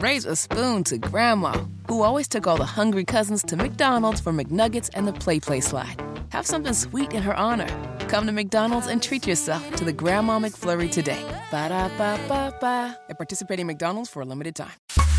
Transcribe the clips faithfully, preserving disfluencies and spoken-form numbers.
raise a spoon to Grandma, who always took all the hungry cousins to McDonald's for McNuggets and the Play Play slide. Have something sweet in her honor. Come to McDonald's and treat yourself to the Grandma McFlurry today. Ba-da-ba-ba-ba. At participating McDonald's for a limited time.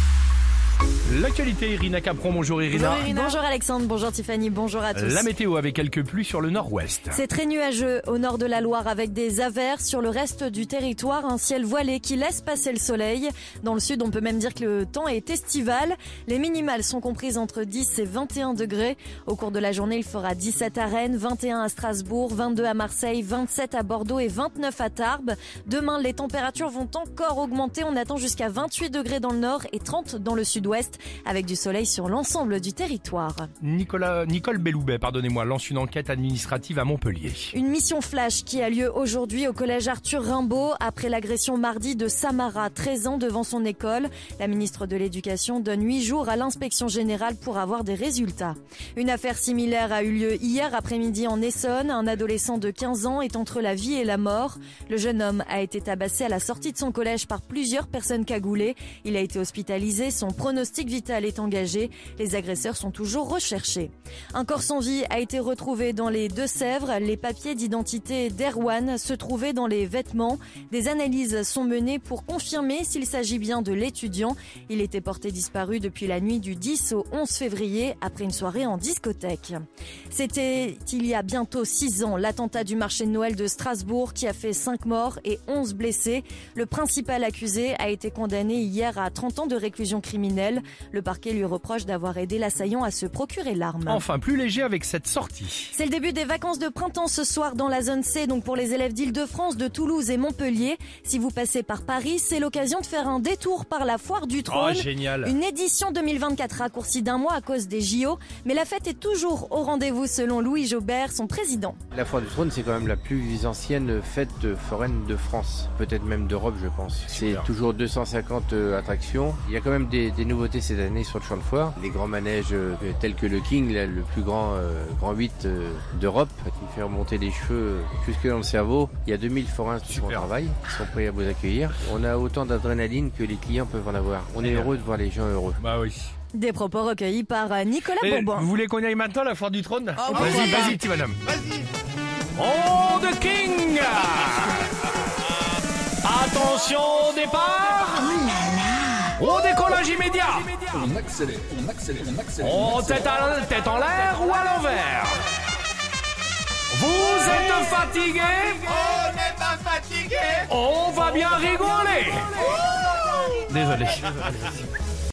L'actualité, Irina Capron. Bonjour Irina. Bonjour Irina. Bonjour Alexandre, bonjour Tiffany, bonjour à tous. La météo avec quelques pluies sur le nord-ouest. C'est très nuageux au nord de la Loire avec des averses. Sur le reste du territoire, un ciel voilé qui laisse passer le soleil. Dans le sud, on peut même dire que le temps est estival. Les minimales sont comprises entre dix et vingt et un degrés. Au cours de la journée, il fera dix-sept à Rennes, vingt et un à Strasbourg, vingt-deux à Marseille, vingt-sept à Bordeaux et vingt-neuf à Tarbes. Demain, les températures vont encore augmenter. On attend jusqu'à vingt-huit degrés dans le nord et trente dans le sud-ouest, avec du soleil sur l'ensemble du territoire. Nicolas, Nicole Belloubet, pardonnez-moi, lance une enquête administrative à Montpellier. Une mission flash qui a lieu aujourd'hui au collège Arthur Rimbaud après l'agression mardi de Samara, treize ans, devant son école. La ministre de l'Éducation donne huit jours à l'inspection générale pour avoir des résultats. Une affaire similaire a eu lieu hier après-midi en Essonne. Un adolescent de quinze ans est entre la vie et la mort. Le jeune homme a été tabassé à la sortie de son collège par plusieurs personnes cagoulées. Il a été hospitalisé. Son pronostic vital est engagé. Les agresseurs sont toujours recherchés. Un corps sans vie a été retrouvé dans les Deux-Sèvres. Les papiers d'identité d'Erwan se trouvaient dans les vêtements. Des analyses sont menées pour confirmer s'il s'agit bien de l'étudiant. Il était porté disparu depuis la nuit du dix au onze février après une soirée en discothèque. C'était il y a bientôt six ans, l'attentat du marché de Noël de Strasbourg qui a fait cinq morts et onze blessés. Le principal accusé a été condamné hier à trente ans de réclusion criminelle. Le parquet lui reproche d'avoir aidé l'assaillant à se procurer l'arme. Enfin, plus léger avec cette sortie. C'est le début des vacances de printemps ce soir dans la zone C, donc pour les élèves d'Île-de-France, de Toulouse et Montpellier. Si vous passez par Paris, c'est l'occasion de faire un détour par la Foire du Trône. Oh, génial. Une édition deux mille vingt-quatre raccourcie d'un mois à cause des J O, mais la fête est toujours au rendez-vous selon Louis Jobert, son président. La Foire du Trône, c'est quand même la plus ancienne fête foraine de France, peut-être même d'Europe, je pense. C'est toujours deux cent cinquante attractions. Il y a quand même des, des nouveautés cette année sur le champ de foire. Les grands manèges euh, tels que le King, là, le plus grand euh, grand huit euh, d'Europe, qui fait remonter les cheveux jusque dans le cerveau. Il y a deux mille forains qui sont au travail, qui sont prêts à vous accueillir. On a autant d'adrénaline que les clients peuvent en avoir. On est heureux de voir les gens heureux. Bah oui. Des propos recueillis par Nicolas Et Bourbon. Vous voulez qu'on y aille maintenant à la Foire du Trône? Oh, Vas-y, oui. vas-y, petit madame. Vas-y. Oh, the King. Attention au départ. Au décollage immédiat. On accélère, on accélère, on accélère. Oh, tête, à, tête en l'air ou à l'envers. Vous êtes fatigué? On n'est pas fatigué. On va bien rigoler. Désolé.